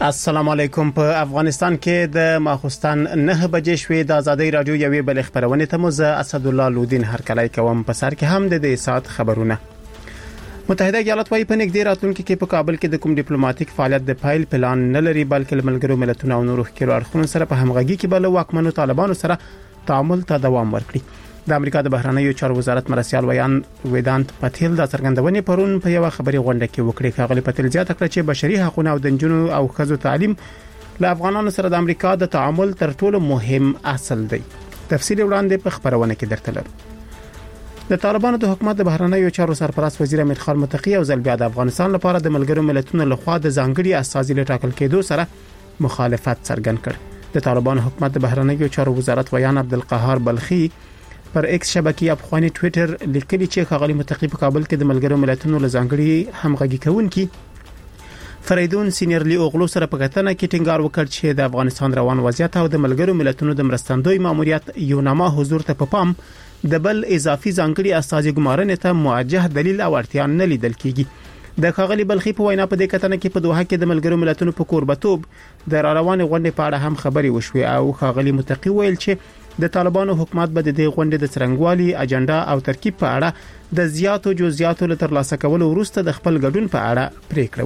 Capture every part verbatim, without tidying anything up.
السلام علیکم. په افغانستان کې د ماخوستن نه بجې شوې د ازادي رادیو یوې بل خبرونه ته مو زه اسد الله لودین هرکلی کوم. په سر کې هم د دې سات خبرونه. متحده ایالات وايي په نږدې راتلونکي کې په کابل کې د کوم ډیپلوماټیک فعالیت د فایل پلان نه لري، بلکې ملګرو ملتونو او نورو ښکېلو اړخونو سره په همغږي کې بل واکمنو طالبانو سره تعامل ته دوام ورکړي. د امریکا د بهرنیو چارو وزارت مرسیال ویان ویدانت پټیل د څرګندونې پرون په یو خبري غونډه کې وکړي. ښاغلي پټیل زیاته کړه چې بشري حقوق او د جنونو او خزو تعلیم له افغانانو سره د امریکا د تعامل تر ټولو مهم اصل دی. تفصیل وړاندې په خبرونه کې درته لرو. د طالبانو د حکومت د بهرنیو چارو سرپرست وزیر امیر خان متقی او ځل بیا د افغانستان لپاره د ملګرو ملتونو لخوا د ځانګړي استازي لټاکل کېدو سره مخالفت څرګند کړ. د طالبانو حکومت د بهرنیو چارو وزارت ویان عبدالقهار بلخی پر ایکس شبکې افغاني ټوئیټر لیکلي چې ښاغلي متقی په کابل کې د ملګرو ملتونو لزانګړي همغږي کوونکي فریدون سینیرلی اوغلو سره په کتنه کې ټینګار وکړ چې د افغانستان روان وضعیت او د ملګرو ملتونو د مرستندوی ماموریت یو نامه حضور ته په پام د بل اضافي ځانګړي استازي ګمارنې ته موجه دلیل او اړتیا نه لیدل کیږي. د ښاغلي بلخی په وینا په دې کتنه کې په دوحه کې د ملګرو ملتونو په کوربتوب د را روانې غونډې په اړه هم خبري وشوي او ښاغلي متقی ویل چې د طالبانو حکومت به د دې غونډې د څرنګوالي اجنډا او ترکیب په اړه د زیاتو جزئیاتو له ترلاسه کولو وروسته د خپل ګډون په اړه پریکړه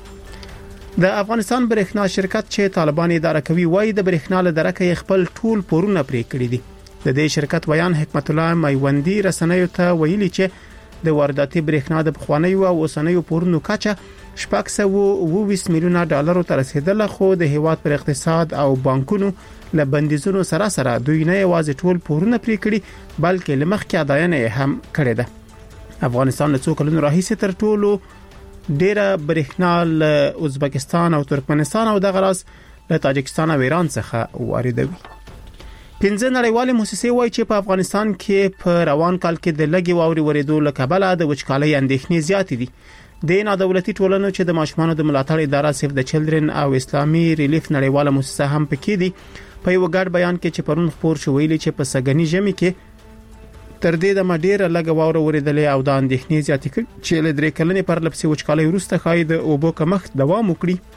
وکړي. د افغانستان برېښنا شرکت چې طالبان اداره کوي وايي د برېښنا له درکه خپل ټول پورونه پرې کړی دي. د دې شرکت ویان حکمت الله میوندی رسنیو ته ویلي چې د وارداتي برېښنا د بخوانیو او اوسنیو پورونو کچه شپږ سوه اوه ویشت میلیونه ډالر ته رسیدله، خو د هیواد پر اقتصاد او بانکونو له بندیزونو سره سره دوی نه یوازې ټول پورونه پرې کړي بلکې لمخکې اداینه هم کړې ده. افغانستان له څو کلونو راهیسې تر ټولو ډیره برېښنا له ازبکستان او ترکمنستان او د غراس له تاجکستان او ایران څخه واردوي. پنځه نړیوالې موسسې وایي چې په افغانستان کې په روان کال کې د لګي واوري ورېدو له کبله د وچکالۍ اندېښنې زیاتې دي. د نادولتي ټولنو چې د ماشومانو د ملاتړ اداره سیف د چلډرن او اسلامي ریلیف نړیواله موسسه هم پکې دي. په یو ګډ بیان کې چې پرون خبر شو ویلي چې په سګنی ژمي کې تر دې د مډیر لګ واوره ورېدلې او د اندېښنې زیاتې کړ چې له درې کلنې پر لپسې وچکالۍ وروسته خای د اوبو کمښت دوام وکړي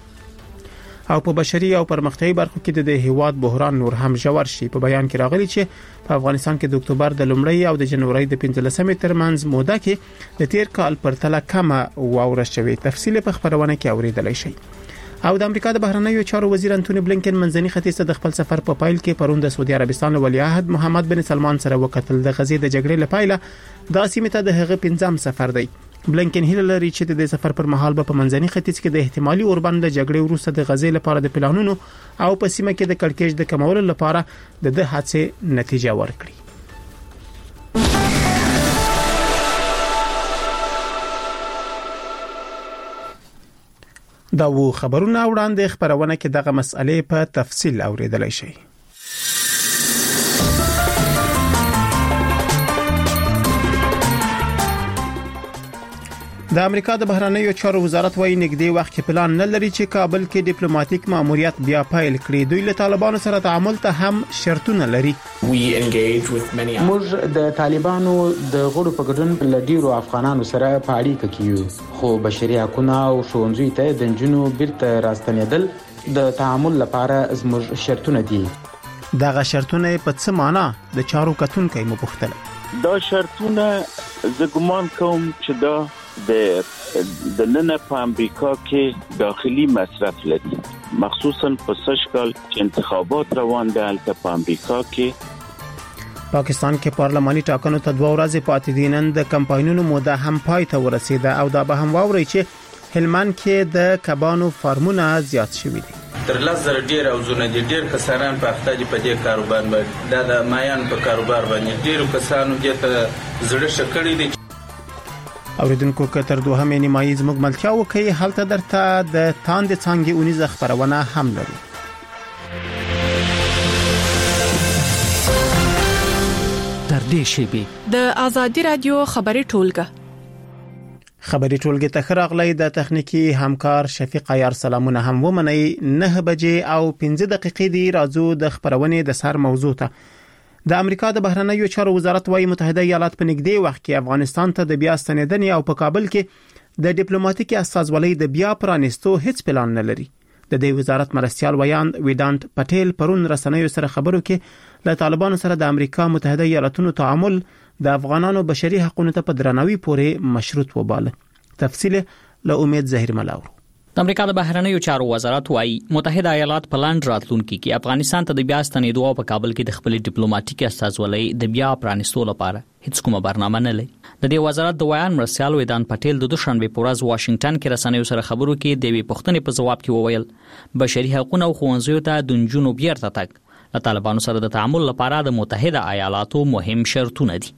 او په بشري او پرمختیايي برخو کې د هیواد بحران نور هم ژور شي. په بیان کې راغلي چې په افغانستان کې د اکتوبر د لومړۍ او د جنوري د پنځلسمې ترمنځ موده کې د تیر کال پرتله کمه واوره شوې. تفصیل په خبرونه کې اوریدلای شئ. او د امریکا د بهرنیو چارو وزیر انټونی بلینکن منځني ختیځ ته د خپل سفر په پایل کې پرون د سعودي عربستان ولیعهد محمد بن سلمان سره وکتل. د غزې د جګړې لپاره د سیمې ته د هغه پنځم سفر دی. بلینکن هیله لري چې د سفر پر مهال به په منځني ختیځ کې د احتمالي اوربند د جګړې وروسته د غزې لپاره د پلانونو او په سیمه کې د کړکېچ د کمولو لپاره د د هڅې نتیجه ورکړي. دا و خبرونه وړاندې خبرونه کې دغه مسئله په تفصیل اوریدلای شئ. د امریکا د بهرنیو چارو وزارت وايي نږدې وخت کې پلان نه لري چې کابل کې ډیپلوماټیک ماموریت بیا فایل کړي. دوی له طالبانو سره تعامل ته هم شرطونه لري. موږ د طالبانو د غړو په ګډون له ډیرو افغانانو سره په اړیکه کې یو، خو بشري حقوق او ښوونځي ته د جنونو بیرته راستنیدل د تعامل لپاره زموږ شرطونه دي. دغه شرطونه په څه معنا د چارو کتونکو مو پوښتل. دا شرطونه زه ګمان کوم چې دا د د نن په امریکا کې داخلي مصرف لري، مخصوصا په سشکال چې انتخابات روان دي په امریکا کې. پاکستان کې پارلماني ټاکنو ته دوه ورځې پاتې دي. نن د کمپاینونو موده هم پای ته ورسیده او دا به هم واوري چې هلمند کې د کبانو فارمونه زیات شوي دي. تر لزر ډیر او زونه دي ډیر کسانان په اخته دي په دې کاروبار باندې دا د مایان په کاروبار باندې ډیر کسانو دې ته زړه شکړې دي. اوریدونکو کتر دوه مې نیمایي زموږ ملتیا وکي حالت درته د تاند څنګه اونیزه خبرونه هم لري. تر دې شی د ازادي رادیو خبري ټولګه خبري ټولګه ته خراغلی د تخنیکی همکار شفیق عیار سلامونه هم ومني. نه بجې او پنځه دقیقې دی راځو د خبرونه د سر موضوع ته. د امریکا د بهرنیو چارو وزارت وايي متحده ایالات په نږدې وخت کې افغانستان ته د بیا ستنېدنې او په کابل کې د ډیپلوماټیکي استازولۍ د بیا پرانستو هیڅ پلان نه لري. د دې وزارت مرستيال ویاند ویدانت پټیل پرون رسنیو سره خبرو کې له طالبانو سره د امریکا متحده ایالاتونو تعامل د افغانانو بشري حقوقو ته په درناوي پورې مشروط وباله. تفصیل له امید زهیر ملاور. د امریکا د بهرنیو چارو وزارت وايي متحده ایالات په لاند راتلونکي کې افغانستان ته د بیا ستنېدو او په کابل کې د خپل ډیپلوماټیک استازولۍ د بیا پرانیستو لپاره هیڅ کومه برنامه نه لري. د دې وزارت د ویان مرستيال ویدان پټیل د دوشنبه په ورځ واشنگټن کې رسنیو سره خبرو کې د وی پښتنې په جواب کې وویل بشري حقوق او خوندزیو ته د جنونو بیرته تک له طالبانو سره د تعامل لپاره د متحده ایالاتو مهم شرطونه دي.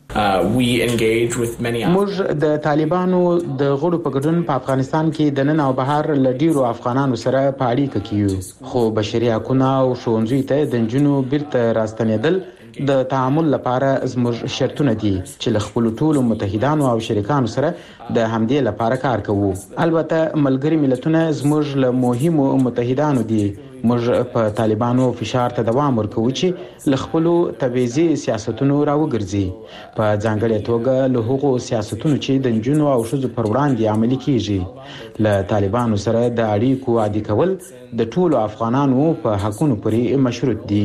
موږ د طالبانو د غړو په ګډون په افغانستان کې د نن او بهر لډیرو افغانانو سره په اړیکه کې یو، خو بشري حقوق او ښوونځي ته د جنونو بیرته راستنېدل د تعامل لپاره زموږ شرطونه دي چې له خپل ټولو متحدانو او شریکانو سره د همدې لپاره کار کوو. البته ملګری ملتونه زموږ له مهمو متحدانو دي. موږ په طالبانو فشار ته دوام ورکوو چې له خپل تبعیضي سیاستونو راوګرځي، په ځانګړې توګه له هغو سیاستونو چې د جنونو او ښځو پر وړاندې عملي کیږي. له طالبانو سره د اړیکو عادي کول د ټولو افغانانو په حقونو پورې مشروط دي.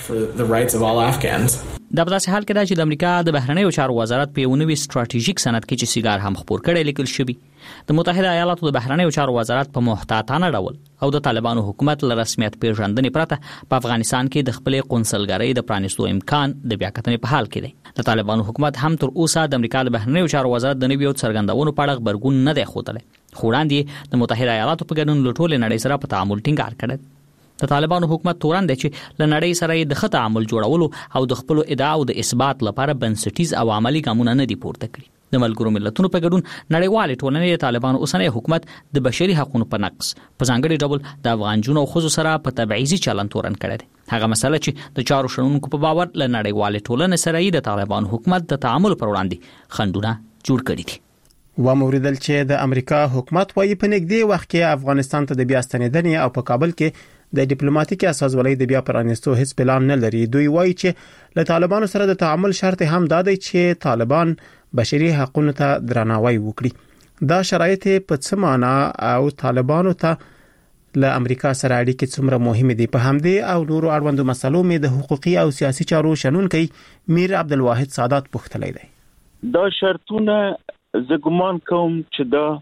د په داسې حال کې دا چې د امریکا د بهرنیو چارو وزارت په یو نوي ستراتیژیک سند کې چې سیګار هم خبر کړي لیکل شوی، د متحده ایالاتو د بهرنیو چارو وزارت په محتاطانه ډول او د طالبانو حکومت له رسمیت پیژندنې پرته په افغانستان کې د خپل قونسلګرۍ د پرانیستو امکان د بیا کتنې په حال کې دی. د طالبانو حکومت هم تر اوسه د امریکا د بهرنیو چارو وزارت د نویو څرګندونو په اړه خبرګون نه دی ښودلی، خو وړاندې د متحده ایالاتو په ګډون له ټولې نړۍ سره په تعامل ټینګار کړی. د طالبانو حکومت تورن دی چې له نړۍ سره د ښه تعامل جوړولو او د خپل ادعاو د اثبات لپاره بنسټیز او عملی ګامونه نه دي پورته کړي. د ملګرو ملتونو په ګډون نړیوال ټولنې د طالبانو اوسنی حکومت د بشري حقوقو په نقص په ځانګړي ډول د افغان جنونو او ښځو سره په تبعیضي چلند تورن کړی دی. هغه مسله چې د چارو شنونکو په باور له نړیوال ټولنې سره د طالبانو حکومت د تعامل پر وړاندې خنډونه جوړ کړي دي. و موریدل چې د امریکا حکومت وايي په نږدې وخت کې افغانستان ته د بیا ستنېدنې او په کابل کې د ډیپلوماټیک استازولۍ د بیا پرانیستو هیڅ پلان نه لري. دوی وایي چې له طالبانو سره د تعامل شرط هم دا دی چې طالبان بشري حقوقو ته درناوی وکړي. دا شرایط په څه معنا او طالبانو ته له امریکا سره اړیکې څومره مهمه دي؟ په همدې او نورو اړوندو مسلو مې د حقوقي او سیاسي چارو شنونکي میر عبدالواحد سادات پوښتلی دی. دا شرطونه زه ګمان کوم چې دا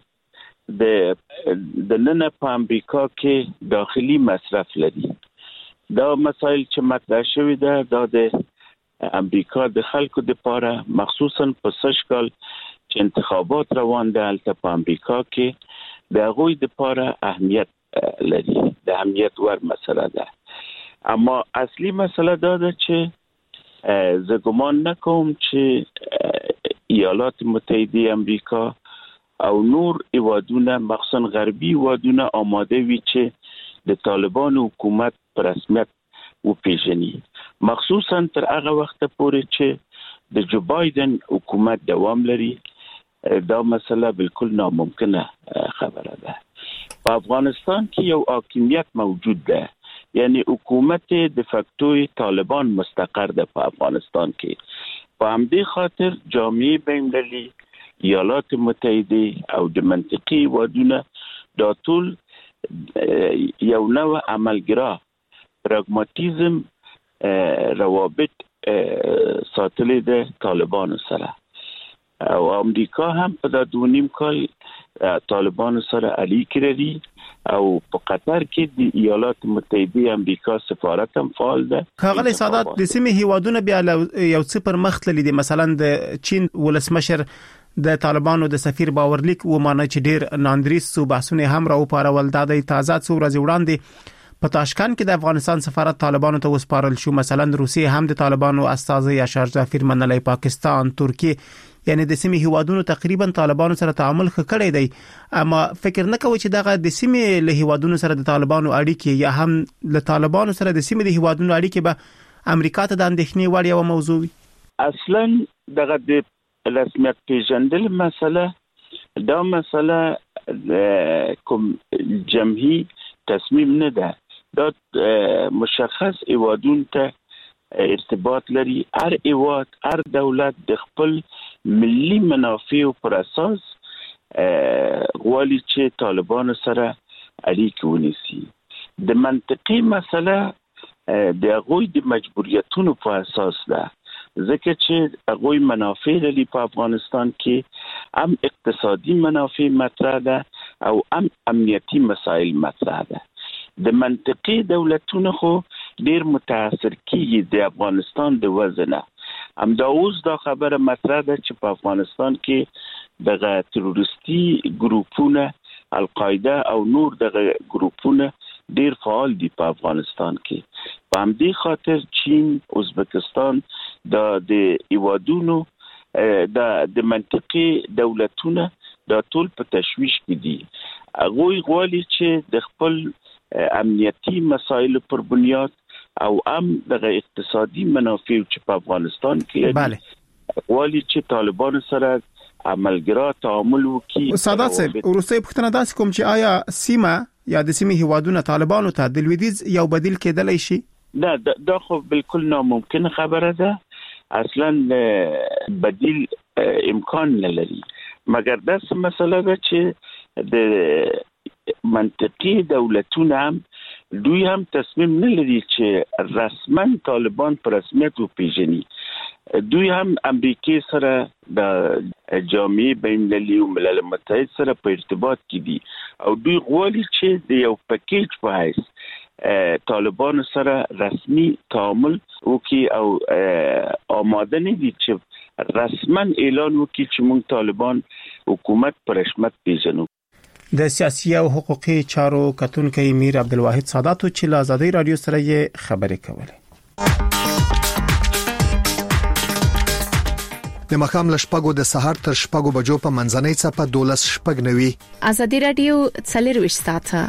د د نن په امریکا کې داخلي مصرف لري. دا مسائل چې مطرح شوی ده دا د امریکا د خلکو لپاره مخصوصا په سشکال چې انتخابات روان دي البته په امریکا کې د هغوی لپاره اهمیت لري، د اهمیت ور مسله ده. اما اصلي مسله دا ده چې زه ګمان نکوم چې ایالات متحده امریکا او نور ایوادونه مخصوصا غربي ایوادونه آماده وي چې د طالبانو حکومت پر رسمیت وپیژني، مخصوصا تر هغه وخت پورې چې د جو بایدن حکومت دوام لري. دا مسله بالکل ناممکنه خبره ده. په افغانستان کې یو حاکمیت موجود ده، یعنی حکومت د فاکتوی طالبان مستقر ده په افغانستان کې. په همدې خاطر جامعه بین‌المللي، ایالات متحده او د منطقي وادونه دا ټول یو نوع عملګرا پراګماتیزم روابط ساتلي د طالبانو سره، او امریکا هم په دا دوه نیم کال طالبانو سره اړیکې لري او په قطر کې د ایالات متحده امریکا سفارت هم فعال ده. ښاغلی سادات، د سیمې هیوادونه بیا یو څه پر مخ تللي دي. مثلا د چین ولسمشر د طالبانو د سفیر باورلیک ومانه چې ډیر ناندریس سو بحثونه هم راو پارول. د تازه څو ورځې وړاندې په تاشکند کې د افغانستان سفارت طالبانو ته وسپارل شو. مثلا روسیه هم د طالبانو استازي اشار ظفیر منلای، پاکستان، ترکیه، یعنی د سیمې هیوادونو تقریبا طالبانو سره تعامل خکړی دی. اما فکر نه کوي چې دغه د سیمې له هیوادونو سره د طالبانو اړیکې یا هم له طالبانو سره د سیمې د هیوادونو اړیکې به امریکا ته د اندېښنې وړ یو موضوع وي؟ اصلا دغه د رسمیت پیژندل مسله دا مسله کوم جمعي تصمیم نه ده، دا مشخص ایوادون ته ارتباط لري. هر ایواد، هر دولت د خپل ملي منافع پر اساس غواړي چې طالبانو سره اړیکې ونیسي. د منطقي مسله د هغوی د مجبوریتونو په اساس ده، ځکه چې هغوی منافع لري په افغانستان کې، هم اقتصادي منافع مطرح ده او هم امنیتي مسایل مطرح ده. د منطقي دولتونو خو ډیر متاثر کیږي د افغانستان د وزنه. همدا اوس دا خبره مطرح ده چې په افغانستان کې دغه تروریستي ګروپونه القاعده او نور دغه ګروپونه ډیر فعال دي په افغانستان کې. په همدې خاطر چین، ازبکستان د د ایوادونو د د منطقي دولتونه دا ټول په تشویش کې دي. هغوی غواړي چې د خپل امنیتي مسایل پر بنیاد او هم دغه اقتصادي منافع چې په افغانستان کې بله غواړي چې طالبان سره عملګرا تعامل وکړي. سادات صاحب، وروستۍ پوښتنه داسې کوم چې آیا سیمه یا د سیمې هیوادونو طالبانو ته د لویدیځ یو بدیل کېدلی شي؟ نه، دا خو بالکل ناممکن خبره ده. اصلا بدیل امکان نه لري، مګر داسې مسله ده چې د منطقي دولتونه هم دوی هم تصمیم نه لري چې رسما طالبان پر رسمیت وپیژني. دوی هم امریکای سره د جامعه بین المللي او ملل متحد سره په ارتباط کې دي او دوی غواړي چې د یو پکیج په حیث طالبان سره رسمي تعامل وکړي او آماده نه دي چې رسما اعلان وکړي چې موږ طالبان حکومت پر رسمیت پیژنو. د سیاسي او حقوقي چارو کتونکي میر عبدالواحد سادات چې له آزادۍ رادیو سره یې خبرې کولې. د مخام لشپګو د سحر تر شپګو بجو په منځنۍ صفه دولس شپګ نوي. آزادۍ رادیو څلرويش ساعته.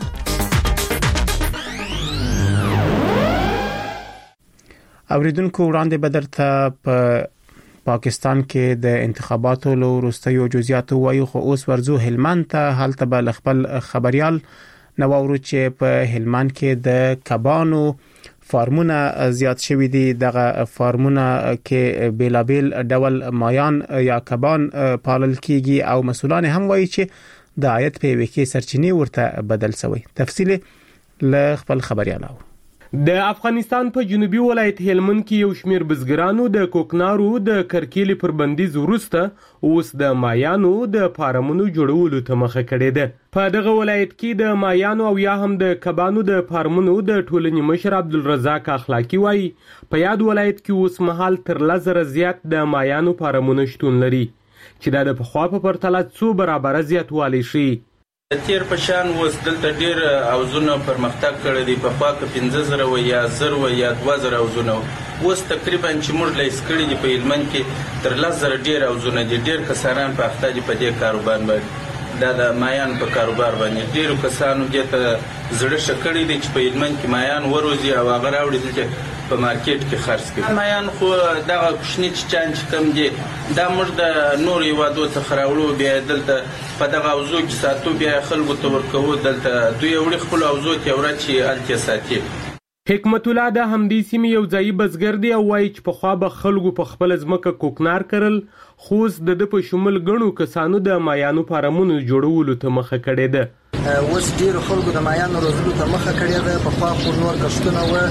اوریدونکو وړاندې بدرته په پاکستان کې د انتخاباتو له وروستیو جزئیاتو وایي، خو اوس ورزو هلمند ته. هلته به خپل خبريال نوورو چې په هلمند کې د کبانو فارمونه زیات شوي دي. دغه فارمونه کې بیلابیل ډول مایان یا کبان پالل کیږي او مسولان هم وایي چې د عاید په وکی سرچینې ورته بدل شوی. تفصیل له خپل خبريال او د افغانستان په جنوبي ولایت هلمند کې یو شمیر بزګرانو د کوکنارو د کرکیلې پر بندیز وروسته اوس د مایانو د فارمونو جوړولو ته مخه کړې ده. په دغه ولایت کې د مایانو او یا هم د کبانو د فارمونو د ټولنې مشر عبدالرزاق اخلاقی وایي په یاد ولایت کې اوس مهال تر لزر زیات د مایانو فارمونو شتون لري چې دا د پخوا په پرتله څو برابر زیاتوالی شي. تیر په شان وس دلته ډیر اوزونه پرمختګ کړی دی. په خوا کې پنځه زره و یا زر و یا دوه زره اوزونه وس تقریبا چې موږ لیس کړی دی په هلمند کې تر لس زره ډیر اوزونه دي. ډیر کسانان په اخته دي په دې کاروبار باندې، دا د مایان په کاروبار باندې. ډیرو کسانو دې ته زړه شکړی دي چې په هلمند کې مایان وروزي او هغه راوړي چې په مارکیټ کې خرڅ کړي. مایان خو دغه کوچني چانچ کم دي، دا موږ د نور یوادو څخه راوړو، بیا دلته په دغه اوزو کې ساتو، بیا خلکو ته ورکوو. دلته دوی وړي خپل اوزو ته ورچی الته ساتي. حکمت الله د همدې سیمې یو ځای بزګر دی او وایي چې په خوا به خلکو په خپل ځمکه کوکنار کرل، خو د په شمول غنو کسانو د مایانو فارمونو جوړولو ته مخه کړې ده. اوس ډیر خلکو د مایانو روزلو ته مخه کړې ده. په خوا خو نور کښتونه و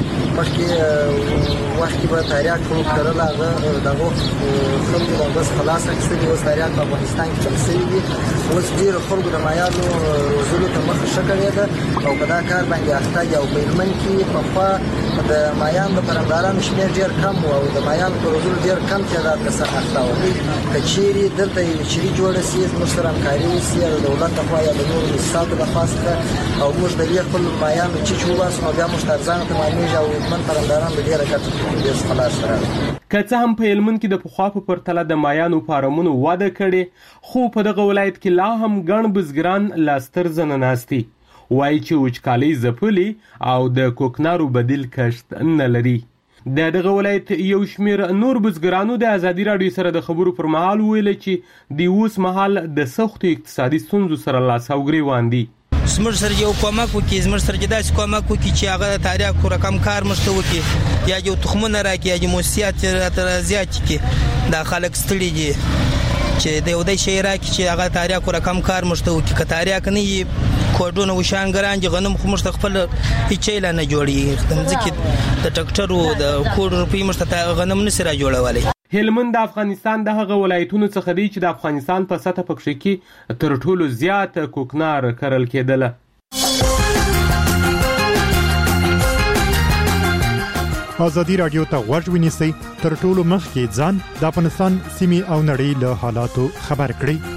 مخکې وخت به تاریخ خلک کړل، هغه دغه خلکو د بس خلاص کړي. اوس تاریخ په افغانستان کې چمسي دي. اوس ډیر خلکو د مایانو روزلو ته مخه شکړې ده او په دا کار باندې اخته او په هلمند کې په خوا د مایانو د پرندارانو شمیر ډیر کم او د مایانو په روزلو ډیر کم تعداد کسان اخته وي. کچيري دلته یو چيري جوړ سي مشر همکاري وسي د دولت په خوا یا د نورو استادو په خاصه او موږ د دې خپل مایانو چې چوباس نو بیا مشترزان ته معنی او من پرنداران به ډیره کټ دې خلاص سره. که څه هم په هلمند کې د پخوا په پرتله د مایانو فارمونو واده کړي، خو په دغه ولایت کې لا هم ګڼ بزګران لاستر زنناستي وایي چې وچکالي ځپلي او د کوکنارو بدیل کښت نه لري. د دغه ولایت یو شمیر نور بزګرانو د آزادي رادیو سره د خبرو پر مهال ویل چې د اوس مهال د سختو اقتصادي ستونزو سره لاس او ګریوان دي. زموږ سره یو کومک وکړي، زموږ سره داسې کومک وکړي چې هغه تاریخ کو رقم کار مشته وکړي، یا یو تخمونه راکړي، یا موسسات تر زیات کړي. دا خلک ستړي دي چې د یو د شی راکړي چې هغه تاریخ کو رقم کار مشته وکړي. که تاریخ نه کوډونه وشانګران چې غنم خو مشت خپل هیڅ لا نه جوړي ځکه د ټریکټرو د کوډ روپی مشت غنم نه سره جوړولای. هلمند د افغانستان د هغه ولایتونو څخه دی چې د افغانستان په سطح پکښې کې تر ټولو زیات کوکنار کرل کېدله. ازادي رادیو ته غوږ ونیسئ تر ټولو مخکې ځان د افغانستان سیمې او نړۍ له حالاتو خبر کړئ.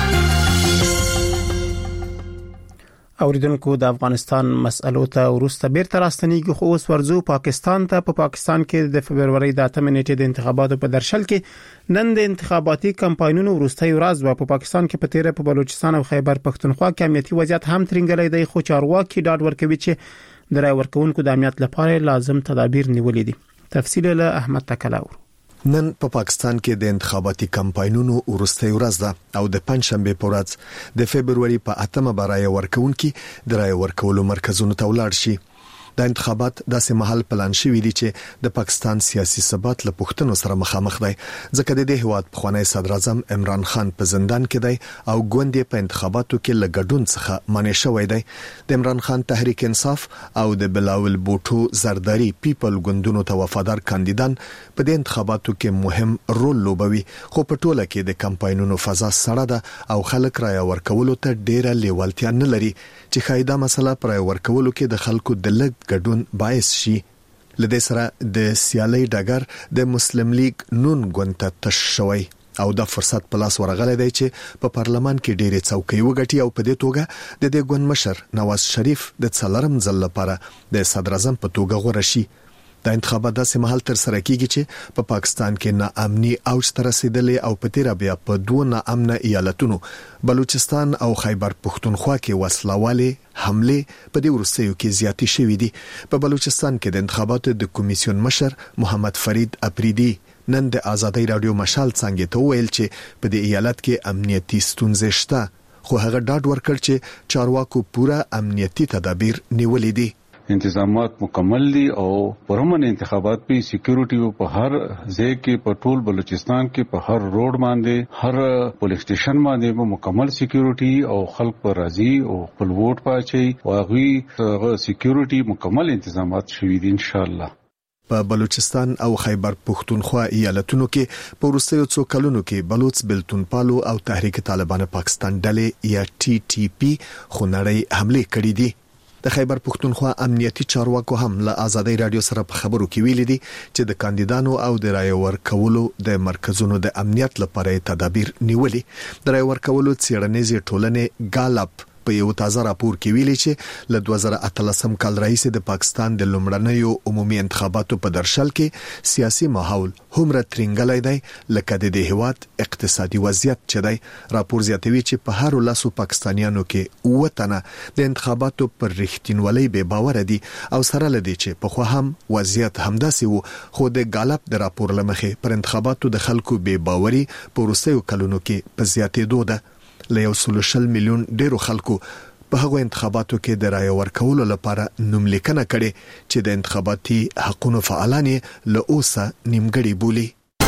اوریدونکو د افغانستان مسألو ته ورسته بیرته راستنیږي خو اوس ورزو پاکستان ته. په پا پاکستان کې د فبرवरी د اتمې نیټې د انتخاباتو په درشل کې نن د انتخاباتي کمپاینونو وروستۍ ورځ و. په پا پاکستان کې په تیره په بلوچستان او خیبر پختونخوا کې امنیتي وضعیت هم ترنګلې دی خو چارواکي ډاډ ورکوي چې د رای ورکوونکو د امنیت لپاره لازم تدابیر نیولې دي. تفصیل له احمد تکلاور. نن په پا پاکستان کې د انتخاباتي کمپاینونو وروستۍ ورځ ده او د پنځشنبه په ورځ د فبرवरी په اتمه برای ورکوونکي د رای ورکولو مرکزونو ته ولاړ شي. د انتخابات داسې محل پلان شوی دی چې د پاکستان سیاسي ثبات له پښتنو سره مخامخ دی ځکه د دې هواد پخوانی صدر اعظم عمران خان په زندان کې دی او ګوندې په انتخاباتو کې له ګډون څخه منع شوی دی. د عمران خان تحریک انصاف او د بلاول بوټو زرداری پیپل ګوندونو ته وفادار کاندیدان په دې انتخاباتو کې مهم رول لوبوي خو په ټوله کې د کمپاینونو فضا سړه ده او خلک رای ورکولو ته ډیره لیوالتیا نه لري چې خایدا مسله پر ورکولو کې د خلکو د لګ ګډون باعث شي. لدې سره د سیالي ډګر د مسلم لیگ نون ګوند ته تش شوی او د فرصت په لاس ورغلی دی چې په پارلمان کې ډېرې څوکۍ وګټي او په دې توګه د دې ګوند مشر نواز شریف د څلورم ځل لپاره د صدر اعظم په توګه غوړه شي. د انتخابات داسې محل تر سره کیږي چې په پاکستان کې ناامني اوج ته رسیدلې او په تیره بیا په دوه ناامنه ایالتونو بلوچستان او خیبر پختونخوا کې وسلواله حمله په دې ورسېو کې زیاتی شوې دي. په بلوچستان کې د انتخاباتو د کمیسیون مشر محمد فرید اپریدي نن د ازادي رادیو مشال څنګه ته ویل چې په دې ایالت کې امنیتي ستونزې شته خو هغه ډاډ ورکړ چې چارواکو پوره امنیتي تدابیر نیولې دي. انتظامات مکمل دي او پرمن انتخابات په سکیورټي په هر ځای کې په ټول بلوچستان کې په هر روډ باندې هر پولیس سټیشن باندې مکمل سکیورټي او خلک پر راضي او خپل ووټ پاچي او هغه سکیورټي مکمل انتظامات شوي دي ان شاء الله. په بلوچستان او خیبر پختونخوا ایالتونو کې په وروستیو څو کلونو کې بلوچ بلتون پالو او تحریک طالبان پاکستان ډلې یا ټي ټي پی خونړۍ حمله کړې دي. د خیبر پختونخوا امنیتي چارواکو هم له ازادي رادیو سره په خبرو کې ویلي دي چې د کاندیدانو او د رای ورکولو د مرکزونو د امنیت لپاره تدابیر نیولي. د رای ورکولو څېړنیزې ټولنې ګالپ په یو تازه راپور کې ویلي چې له دوه زره اتلسم کال راهیسې د پاکستان د لومړنیو عمومي انتخاباتو په درشل کې سیاسي ماحول هومره ترنګلای دی لکه د دې هواد اقتصادي وضعیت چې دی. راپور زیاتوي چې په هر لاسو پاکستانیانو کې وطنه د انتخاباتو پر رښتینولۍ به باور دي او سره لدی چې په خو هم وضعیت همداسي وو خو د ګالپ د راپور لمخې پر انتخاباتو د خلکو به باوري په وروستیو کلونو کې په زیاتېدو ده. له یو سل شل میلیون ډیرو خلکو په هغو انتخاباتو کې د رای ورکولو لپاره نوملیکنه کړي چې د انتخاباتي حقوقو فعالان له اوسه نیمګړي بولي.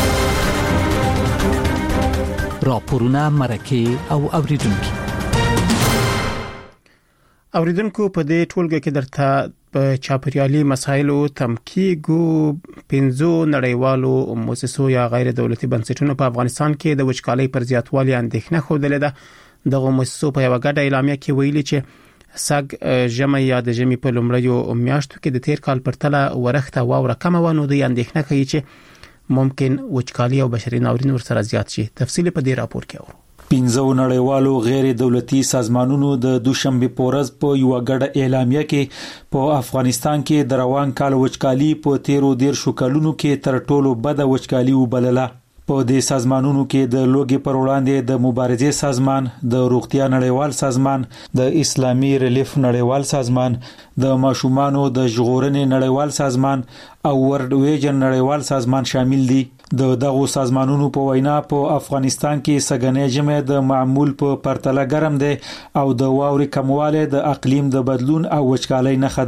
راپورونه مرکه او اوریدونکو اوریدونکو په دې ټولګه کې درته په چاپریالي مسایلو تمکیګو پنځو نړیوالو مؤسسو یا غیر دولتي بنسټونو په افغانستان کې د وچکالۍ پر زیاتوالي اندېښنه خوده ده. دغه مؤسسو په یو غټه اعلامیه کې ویلي چې سګ ژمي یا د ژمي په لومړیو میاشتو کې د تیر کال پرتله ورخته واوره کم و نو د اندېښنه کوي چې ممکن وچکالي او بشري ناورین ورسره زیات شي. تفصیل په دې راپور کې اورو. پنځو نړیوالو غیر دولتي سازمانونو د دوشنبه پورز په یو غړ اعلامیه کې په افغانستان کې د روان کال وچکالي په تیرو دیر شو کلونو کې تر ټولو بد وچکالي وبلله. په دې سازمانونو کې د لوګي پر وړاندې د مبارزې سازمان، د روغتیا نړیوال سازمان، د اسلامي ریلیف نړیوال سازمان، د ماشومانو د ژغورنې نړیوال سازمان او ورلد ویژن نړیوال سازمان شامل دي. د دغو سازمانونو په وینا په افغانستان کې سګنې جمع د معمول په پرتله ګرم دي او د واوري کمواله د اقلیم د بدلون او وچکالۍ نښه ده.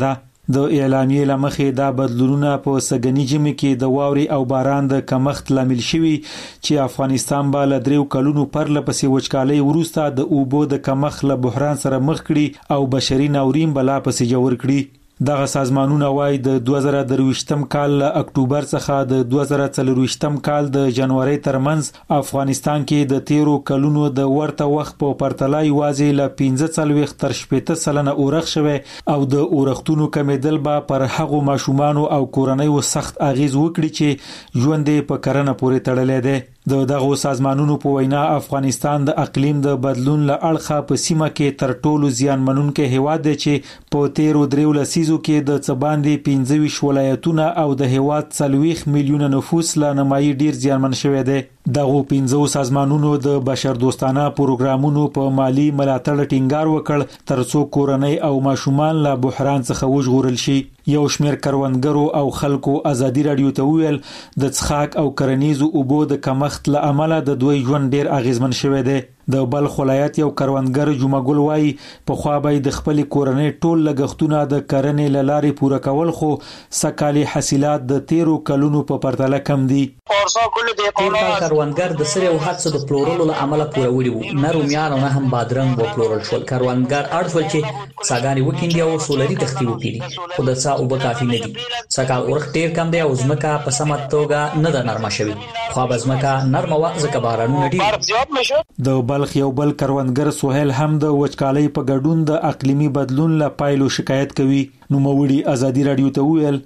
د اعلامیې لمخې دا بدلونونه په سګنی جمی کې د واوري او باران د کمښت لامل شوي چې افغانستان به له دریو کلونو پرله پسې وچکالۍ وروسته د اوبو د کمښت له بحران سره مخ کړي او بشري ناورین بلا پسې جوړ کړي. دغه سازمانونه وايي د دوه زره درویشتم کال له اکتوبر څخه د دوه زره څلورویشتم کال د جنوري ترمنځ افغانستان کې د تیرو کلونو د ورته وخت په پرتله یوازې له پنځه څلوېښت تر شپېته سلنه اورښت شوی او د اورښتونو کمیدل به پر هغو ماشومان او کورنیو سخت اغیز وکړي چې ژوند په کرنه پورې تړلی دی. د دغه سازمانونو په وینا افغانستان د اقلیم د بدلون له اړخه په سیمه کې تر ټولو زیان منونکي هیواد دی چې په تیرو دریو لسیزو کې د څباندې پنځه ویشت ولایتونه او د هیواد څلوېښت میلیونه نفوس له نمایي ډیر زیانمن شوی دی. دغه پنځو سازمانونو د بشردوستانه پروګرامونو په مالی ملاتړ ټینګار وکړ ترڅو کورنۍ او ماشومان له بحران څخه وژغورل شي. یو شمېر کروندګرو او خلکو ازادي رادیو ته ویل د څښاک او کرنیزو اوبو د کمښت له امله د دوی ژوند ډیر اغیزمن شوی دی. د بلخ ولایت یو کروندګر جمعګل وایي په خوا به د خپل کورنۍ ټول لګښتونه د کرنې له لارې پوره کول خو سکالي حاصلات د تیرو کلونو په پرتله کم دي. تیر کال کروندګر د سره او حادثو د پلورلو له امله پوره وړي وو. نه رومیان او نه هم بادرنګ و پلورل شول. کروندګر اړول چې ساګانی وکیندي او سولري تختی وپیری خو د څا او به کافي نه دي. سکال اورخ ډیر کم دی او زمکا په سمت توګه نه د نرمه شوی. خو به زمکا نرمه و ځکه بارانونه ډیر. د بلخ یو بل کروندګر سهیل هم د وچکالۍ په ګډون د اقلیمي بدلون له پایلو شکایت کوي. نو موړي ازادي رادیو ته ویل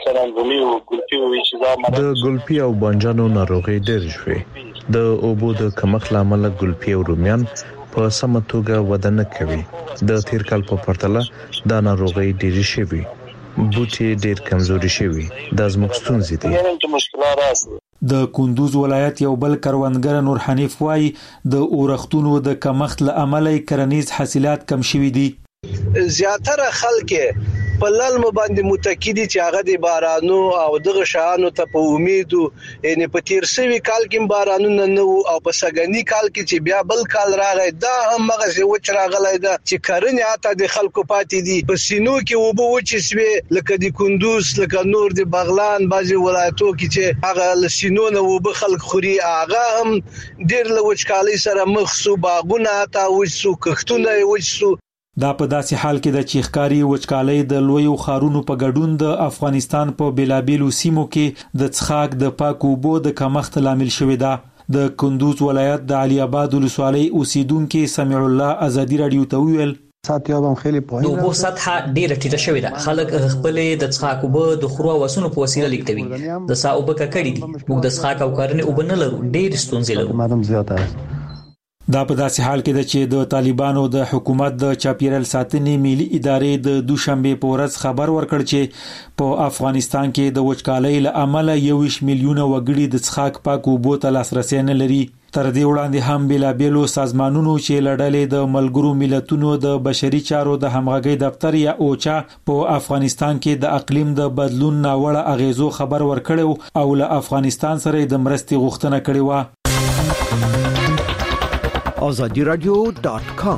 د ګلپي او بانجانو ناروغي ډېر شوې. د اوبو د کمښت لامل ګلپي او رومیان په سمه توګه وده نه کوي. د تیر کال په پرتله دا ناروغي ډېر شوې. بوټي ډېر کمزوري شوي. دا زموږ ستونزې دي. د کندوز ولایت یو بل کروندګر نور حنیف وای د اورښتونو د کمښت له امله کرنیز حاصلات کم شوي دي. زیاتره خلک په للم باندې متکیدي چې هغه د بارانو او دغه شانو ته په امید یعنی په تیر سوي کال کې بارانونه نه او په سګنی کال کې چې بیا بل کال راغی دا هم هغه وچ راغلی دا چې کرنې اته د خلکو پاتې دي. په سینو کې وبو وچ سوي لکه د کندوز لکه نور د بغلان بعضي ولایتو کې چې هغه لسینو نه وبو خلک خوري هغه هم ډیر له وچکالۍ سره مخ سو. باغونه اته وچ سو کښتونه وچ سو. دا په داسې حال کې د چیخکاری وچکالۍ د لویو خارونو په ګډون د افغانستان په بیلابیلو سیمو کې د څښاک د پاکو اوبو د کمښت لامل شوی دی. د کندوز ولایت د علي آباد ولسوالۍ اوسیدونکو سمیع الله ازادي رادیو ته ویل ساتیابم خیلی پوهه. د اوبو سطح ډیره ټیټه شوې ده. خلک خپل د څښاک اوبه د خورو وسونو په وسیله لیکتوي. د سا اوبه ککړې دي. موږ د څښاک او کرنې اوبه نه لرو. ډېر ستونزې لرو. مردم زیاته. دا په داسې حال کې ده چې د طالبانو د حکومت د چاپیریال ساتنې ملي ادارې د دوشنبه په ورځ خبر ورکړ چې په افغانستان کې د وچکالۍ له امله یویش میلیونه وګړي د څښاک پاکو اوبو ته لاسرسي نه لري. تر دې وړاندې هم بیلابیلو سازمانونو چې لړلې د ملګرو ملتونو د بشري چارو د همغږي دفتر یا اوچا په افغانستان کې د اقلیم د بدلون ناوړه اغیزو خبر ورکړو او له افغانستان سره د مرستې غوښتنه کړې و. آزادی رادیو ډاټ کام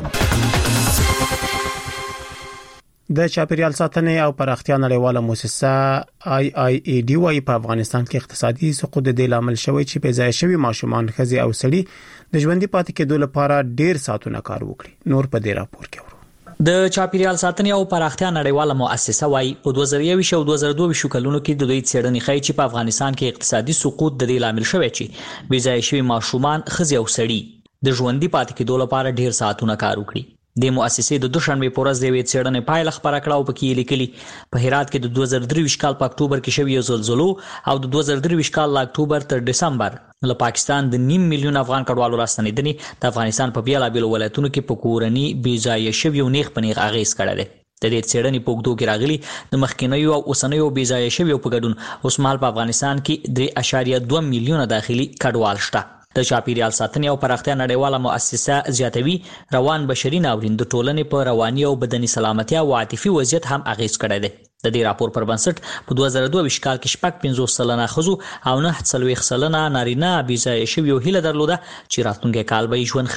د چاپیریال ساتنې او پراختیا نړیواله مؤسسه آی آی ای ډي وايي په افغانستان کې اقتصادي سقوط د لامل شوی چې په ځای شوی ماشومان خزي او سړي د ژوندۍ پاتې کېدو لپاره ډیر ساعتونه کار وکړي. نور په دې راپور کې ورو د چاپیریال ساتنې او پراختیا نړیواله مؤسسه وايي په دوه زره یو او دوه زره دوه کلونو کې د دوی څېړنې ښیي چې په افغانستان کې اقتصادي سقوط د لامل شوی چې په ځای شوی ماشومان خزي او سړي د ژوندۍ پاتې کېدو لپاره ډیر ساعتونه کار وکړي. د مؤسسې د دوشنبه په ورځ د وی څېړنې پایله خبره کړه او پکې لیکلي په هرات کې د دوه زره درې کال په اکتوبر کې شوی زلزلو او د دوه زره درې کال له اکتوبر تر دسمبر له پاکستان د نیم میلیون افغان کډوالو راستنیدنې د افغانستان په بیلابیلو ولایتونو کې په کورنۍ بیځایه شوی او نیغ پنیغ اغیز کړی دی. د دې څېړنې په وګړو کې راغلي د مخکینیو او اوسنیو بیځایه شوی په ګډون اوس مهال په افغانستان کې درې اعشاریه دوه میلیونه داخلي کډوال شته. د چاپیریال ساتنې او پراختیا نړیواله مؤسسه زیاتوي روان بشري ناورین د ټولنې په رواني او بدني سلامتیا او عاطفي وضعیت هم اغیز کړی دی. د دې راپور پر بنسټ په دوه زره دوه کال کې شپږ پنځوس سلنه ښځو او نه څلوېښت سلنه نارینه بې ځایه شوي او هیله درلوده چې راتلونکی کال به یې ژوند ښه شي.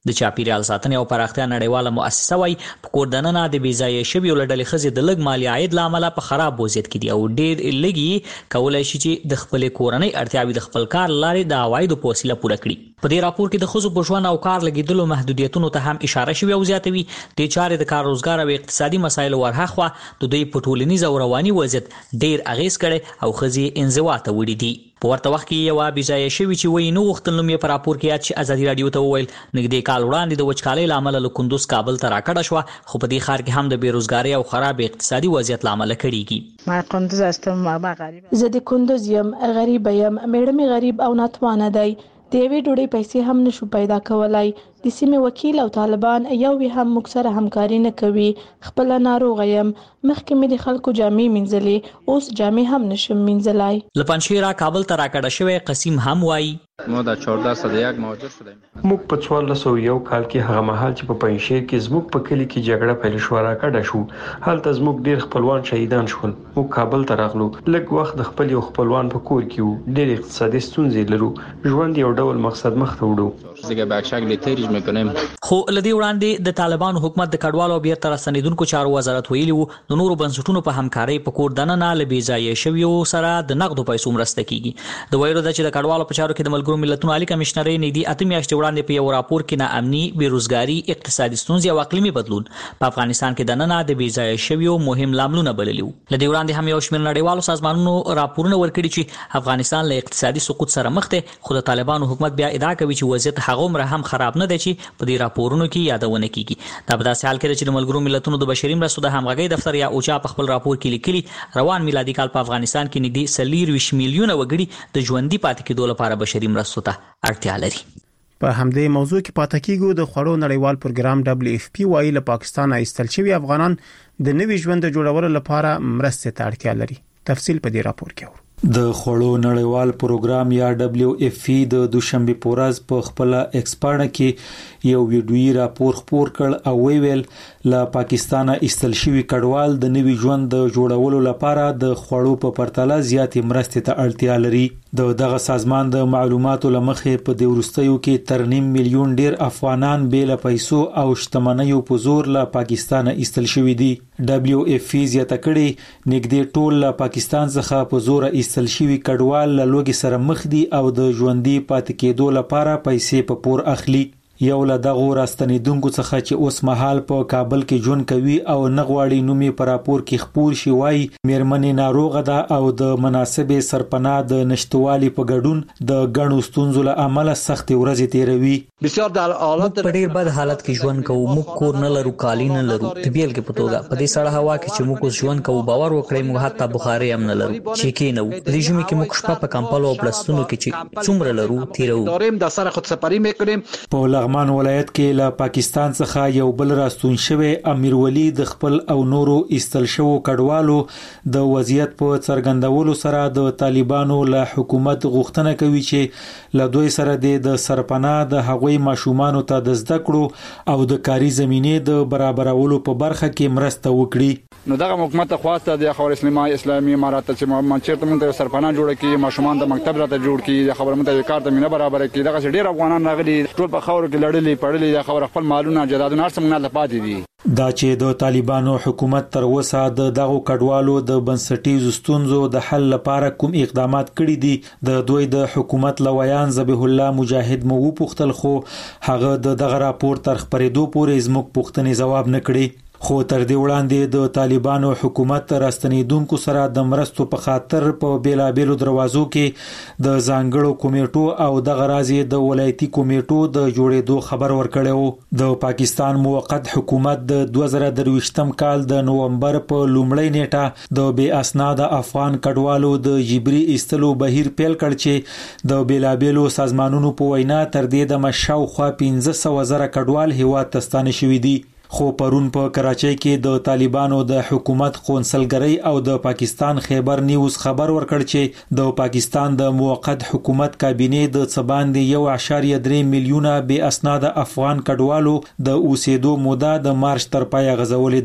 د چاپیریال ساتنې او پراختیا نړیواله مؤسسه وايي په کور دننه د بې ځایه شویو له ډلې ښځې د لږ مالي عاید له امله په خراب وضعیت کې دي او ډېر لږ کولای شي چې د خپلې کورنۍ اړتیاوې د خپل کار لارې د عوایدو په وسیله پوره کړي. په دې راپور کې د ښځو په ژوند او کار لګیدلو محدودیتونو ته هم اشاره شوې او زیاتوي د چارې د کار روزګار او اقتصادي مسایلو ورهاخوا د دوی په ټولنیز او رواني وضعیت ډېر اغیز کړي او ښځې انزوا ته وړي دي. په ورته وخت کې یو بې ځایه شوی چې وایي نو غوښتل نوم یې په راپور کې یاد چې ازادي راډیو ته وویل نږدې کال وړاندې د وچکالۍ له امله له کندوز کابل ته راکډه شوه خو په دې ښار کې هم د بېروزګارۍ او خراب اقتصادي وضعیت له امله کړېږي. ما کندوز هستم ما غریب زه د کندوز یم غریب یم میړه مې غریب او ناتوانه دی د یوې ډوډۍ پیسې هم نشو پیدا کولای. د سیمې وکیل او طالبان یو هم موږ سره همکاري نه کوي. خپل ناروغ یم مخکې مې د خلکو جامې مینځلې اوس جامې هم نشم مینځلای. له پنجشیره کابل ته راکډه شوی قسیم هم وایي ما د چهارده صد و یک مهاجر شدم. موږ په څوارلس سوه یو کال کې هغه مهال چې په پنجشیر کې زموږ په کلی کې جګړه پیل شو راکډه شو. هلته زموږ ډیر خپلوان شهیدان شول. موږ کابل ته راغلو. لږ وخت د خپل یو خپلوان په کور کې وو. ډیر اقتصادي ستونزې لرو. ژوند یو ډول مقصد مخ ته وړو. زګه بچاګ لتیریج میکنم. خو لدی وړاندې د طالبانو حکومت د کډوالو او بیرته راستنیدونکو چارو وزارت ویلي وو د نورو بنسټونو په همکارۍ په کور دننه له بې ځایه شویو سره د نقدو پیسو مرسته کیږي. د ویلو د چې د کډوالو په چارو کې د ملګرو ملتونو عالی کمشنري نږدې اته میاشتې وړاندې په یو راپور کې ناامني، بیروزګاری، اقتصادي ستونزې او اقلیمي بدلون په افغانستان کې دننه د بې ځایه شویو مهم لاملونه بللي وو. لدی وړاندې هم یو شمېر نړیوالو سازمانونو راپورونه ورکړي چې افغانستان له اقتصادي سقوط سره مخ دی خو د طالبانو حکومت بیا ادعا کوي چې وضعیت هغومره هم خراب نه دی چې په دې راپورونو کې یادونه کیږي. دا په داسې حال کې چې د ملګرو ملتونو د بشري مرستو د همغږۍ دفتر یا اوچا په خپل راپور کې لیکلي روان میلادي کال په افغانستان کې نږدې څلوېښت میلیونه وګړي د ژوندۍ پاتې کېدو لپاره بشري مرستو ته اړتیا لري. په همدې موضوع کې پاتې کېږو. د خوړو نړیوال پروګرام دبليو اف پی وايي له پاکستان ایستل شوی افغانان د نوي ژوند جوړولو لپاره مرستې ته اړتیا لري. تفصیل په دې راپور کې اورو. د خوړو نړیوال پروګرام یا دبليو اف پی د دوشنبه پورز په خپل ایکسپارټ کې یو ویډیویي راپور خپور کړ او ویل له پاکستانه ایستل شوی کډوال د نوي ژوند د جوړولو لپاره د خوړو په پرتله زیاتې مرستې ته اړتیا لري. د دغه سازمان د معلوماتو لمخې په د ورستیو کې تر نیم میلیون ډیر افغانان بې له پیسو او شتمنیو په زور له پاکستانه ایستل شوی دي. دبليو اف پی زیاته کړي نږدې ټول له پاکستان څخه په زور ایستل شوی کډوال له لوګي سره مخ دي او د ژوندۍ پاتې کېدو لپاره پیسې په پور اخلي. یو له دغه راستنیدونکو څخه چې اوس مهال په کابل کې ژوند کوي او نغواړي نومي په راپور کې خپور شي وای مېرمنې ناروغه ده او د مناسبې سرپناه د نشټوالي په ګډون د غنو ستونزو له امله سخت ورځې تیروي. بسیار د حالت په ډیر بد حالت کې ژوند کوو. موږ کور نه لرو، کالي نه لرو. د بیل کې په توګه په دې سړه هوا کې چې موږ ژوند کوو باور وکړئ موږ حتی بخاري هم نه لرو چې کې نه وو. د دې ژمي کې موږ شپه په کمپلو او بلستونو کې چې څومره لرو تیرو. داریم د سره خود سپاری میکنیم. په لغمان ولایت کې له پاکستان څخه یو بل راستون شوی امیر ولی د خپل او نورو ایستل شوو کډوالو د وضعیت په څرګندولو سره د طالبانو له حکومت غوښتنه کوي چې له دوی سره د سرپناه د هغوی ماشومانو ته د زده کړو او د کاري زمینې د برابرولو په برخه کې مرسته وکړي. نو دغه حکومت خواسته د خبر اسلامي اسلامي امارات چې منچرته موږ سرپناه جوړ کړي، ماشومان د مکتب راته جوړ کړي، د خبر مته کار ته مینه برابر کړي. دغه ډیر افغانان راغلي ټول په خاور کې لړلي پړلي د خبر خپل مالونه جدادونه ارسم نه لپاتې دي. دا چې د طالبانو حکومت تر اوسه د دغه کډوالو د بنسټیزو ستونزو د حل لپاره کوم اقدامات کړي دي د دوی د حکومت لویان ذبیح الله مجاهد مو وپوښتل خو هغه د دغه راپور تر خبرېدو پورې زموږ پوښتنې ځواب نه کړي. خو تر دې وړاندې د طالبانو حکومت راستنیدونکو سره د مرستو په خاطر په بیلابېلو دروازو کې د ځانګړو کمیټو او د غرازي د ولایتي کمیټو د جوړېدو خبر ورکړیو. د پاکستان موقت حکومت د دوه زره درویشتم کال د نومبر په لومړۍ نیټه د بې اسناد افغان کډوالو د جبري ایستلو بهیر پیل کړ چې د بیلابېلو سازمانونو په وینا تر دې د مشاوخوا پنځه سوه زره کډوال هیواد ته ستانه شوي دي. خو پرون په کراچۍ کې د طالبانو د حکومت قونسلګرۍ او د پاکستان خیبر نیوز خبر ورکړ چې د پاکستان د موقت حکومت کابینې د څباندې یو اعشاریه درې میلیونه بې اسناد افغان کډوالو د اوسېدو موده د مارچ تر پایه غځولې ده.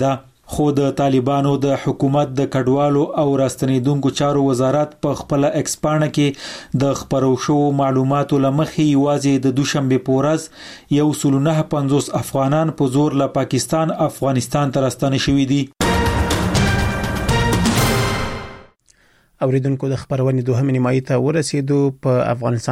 خو د طالبانو د حکومت د کډوالو او راستنیدونکو چارو وزارت په خپل ایکسپانه کې د خبرو شو معلوماتو لمخې یوازې د دوشنبه پورز یو سل نه پنځوس افغانان په زور له پاکستان افغانستان ته راستنه شوي دي. اوریدونکو د خبرونې دوهمه نیمایي ته ورسېدو. په افغانستان